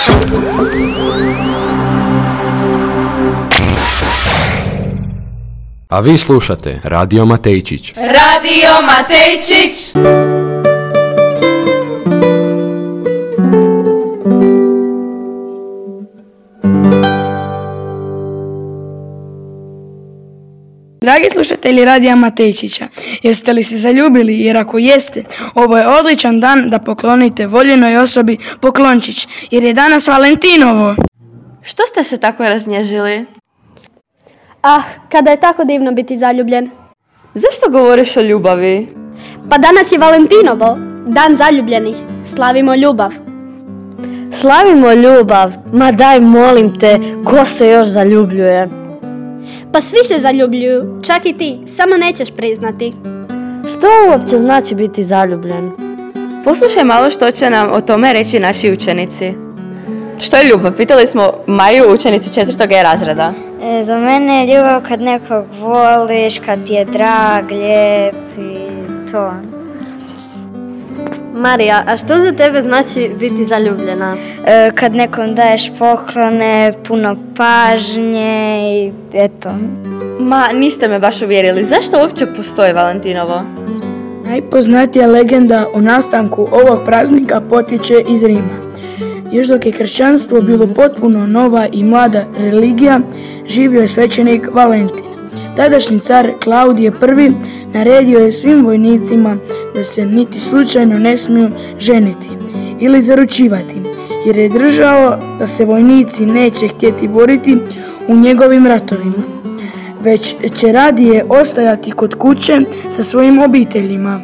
A vi slušate Radio Matejčić. Radio Matejčić! Dragi slušatelji Radija Matejčića, jeste li se zaljubili? Jer ako jeste, ovo je odličan dan da poklonite voljenoj osobi poklončić, jer je danas Valentinovo. Što ste se tako raznježili? Kada je tako divno biti zaljubljen. Zašto govoriš o ljubavi? Pa danas je Valentinovo, dan zaljubljenih. Slavimo ljubav. Slavimo ljubav? Ma daj, molim te, ko se još zaljubljuje? Pa svi se zaljubljuju, čak i ti, samo nećeš priznati. Što uopće znači biti zaljubljen? Poslušaj malo što će nam o tome reći naši učenici. Što je ljubav? Pitali smo Maju, učenicu 4. razreda. Za mene je ljubav kad nekog voliš, kad ti je drag, lijep i to. Marija, a što za tebe znači biti zaljubljena? Kad nekom daješ poklone, puno pažnje i eto. Ma, niste me baš uvjerili. Zašto uopće postoji Valentinovo? Najpoznatija legenda o nastanku ovog praznika potječe iz Rima. Još dok je kršćanstvo bilo potpuno nova i mlada religija, živio je svećenik Valentin. Tadašnji car Klaudije I naredio je svim vojnicima da se niti slučajno ne smiju ženiti ili zaručivati, jer je držao da se vojnici neće htjeti boriti u njegovim ratovima, već će radije ostajati kod kuće sa svojim obiteljima.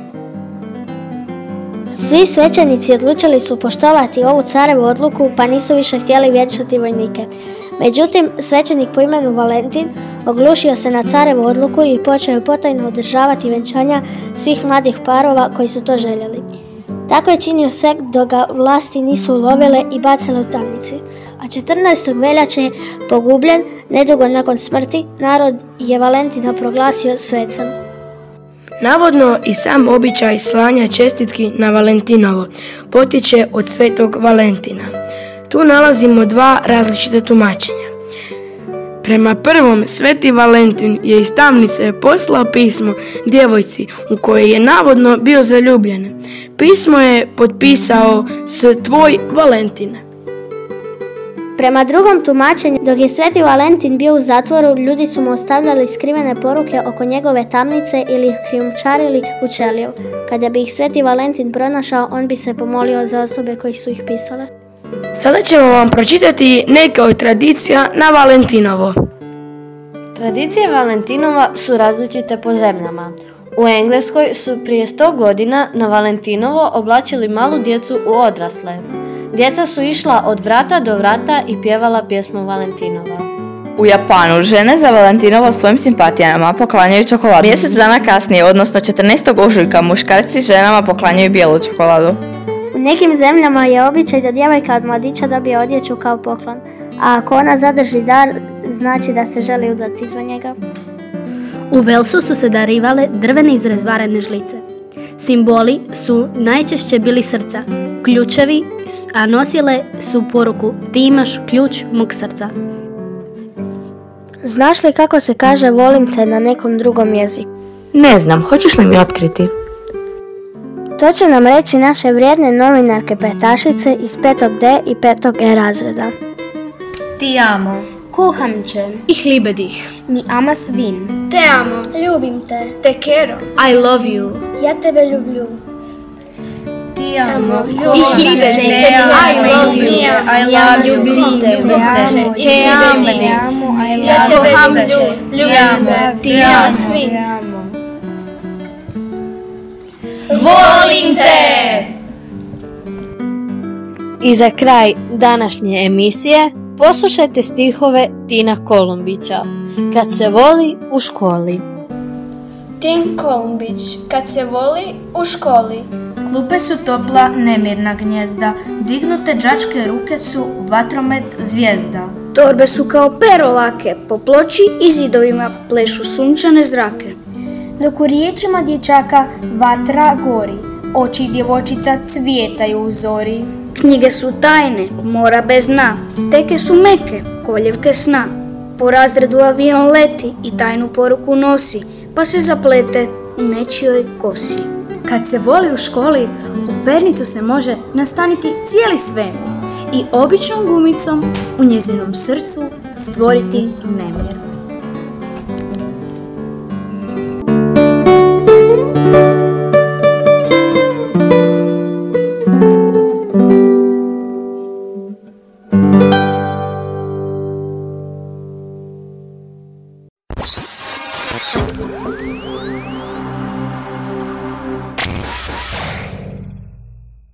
Svi svećenici odlučili su poštovati ovu carevu odluku, pa nisu više htjeli vjenčati vojnike. Međutim, svećenik po imenu Valentin oglušio se na carevu odluku i počeo je potajno održavati vjenčanja svih mladih parova koji su to željeli. Tako je činio sve dok ga vlasti nisu ulovile i bacile u tamnici. A 14. veljače je pogubljen, nedugo nakon smrti, narod je Valentina proglasio svecem. Navodno i sam običaj slanja čestitki na Valentinovo potječe od svetog Valentina. Tu nalazimo dva različita tumačenja. Prema prvom, sveti Valentin je iz tamnice poslao pismo djevojci u kojoj je navodno bio zaljubljen. Pismo je potpisao s tvoj Valentin. Prema drugom tumačenju, dok je sveti Valentin bio u zatvoru, ljudi su mu ostavljali skrivene poruke oko njegove tamnice ili ih krijumčarili u ćeliju. Kada bi ih sveti Valentin pronašao, on bi se pomolio za osobe koji su ih pisale. Sada ćemo vam pročitati neke od tradicija na Valentinovo. Tradicije Valentinova su različite po zemljama. U Engleskoj su prije 100 godina na Valentinovo oblačili malu djecu u odrasle. Djeca su išla od vrata do vrata i pjevala pjesmu Valentinova. U Japanu žene za Valentinovo svojim simpatijama poklanjaju čokoladu. Mjesec dana kasnije, odnosno 14. ožujka, muškarci ženama poklanjaju bijelu čokoladu. U nekim zemljama je običaj da djevojka od mladića dobije odjeću kao poklon, a ako ona zadrži dar, znači da se želi udati za njega. U Velsu su se darivale drvene izrezbarene žlice. Simboli su najčešće bili srca, ključevi, a nosile su poruku: ti imaš ključ mog srca. Znaš li kako se kaže volim te na nekom drugom jeziku? Ne znam, hoćeš li mi otkriti? To će nam reći naše vrijedne novinarke petašice iz 5D i 5E razreda. Ti amo. Kuham će. Ich liebe dich. Mi amas vin. Te amo. Ljubim te. Te quiero. I love you. Ja tebe ljublju. Ti amo. Ich liebe dich. I love you. I love you. Ljubim te. Te amo. Ja tebe ljubim te. Ti amas vin. Volim te! I za kraj današnje emisije poslušajte stihove Tina Kolumbića. Kad se voli u školi. Tin Kolumbić, kad se voli u školi. Klupe su topla, nemirna gnjezda, dignute đačke ruke su vatromet zvijezda. Torbe su kao pero lake, po ploči i zidovima plešu sunčane zrake. Dok u riječima dječaka vatra gori, oči djevojčica cvjetaju u zori. Knjige su tajne, mora bez dna, teke su meke, koljevke sna. Po razredu avion leti i tajnu poruku nosi, pa se zaplete u nečijoj kosi. Kad se voli u školi, u pernicu se može nastaniti cijeli svemir i običnom gumicom u njezinom srcu stvoriti nemir.